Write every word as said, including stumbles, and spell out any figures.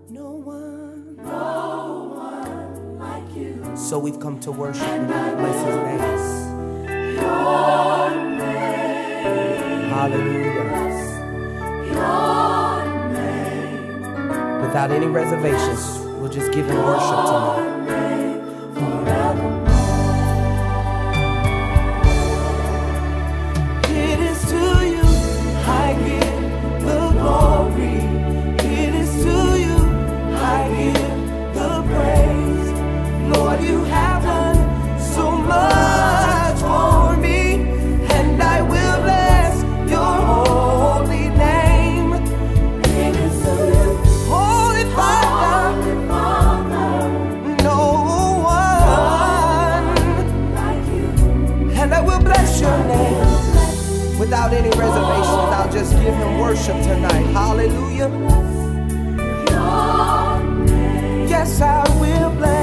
No one. No one like you. So we've come to worship and bless his name. Your name. Hallelujah. Your name. Without any reservations, we'll just give him worship tonight. It is to you I give the glory. It is to you I give the praise. Lord, you have done so much for me, and I will bless your holy name. It is to you, Holy Father, Holy Father, no one, like you. and I will bless your name. Without any reservations, I'll just give him worship tonight. Hallelujah. Your name. Yes, I will bless.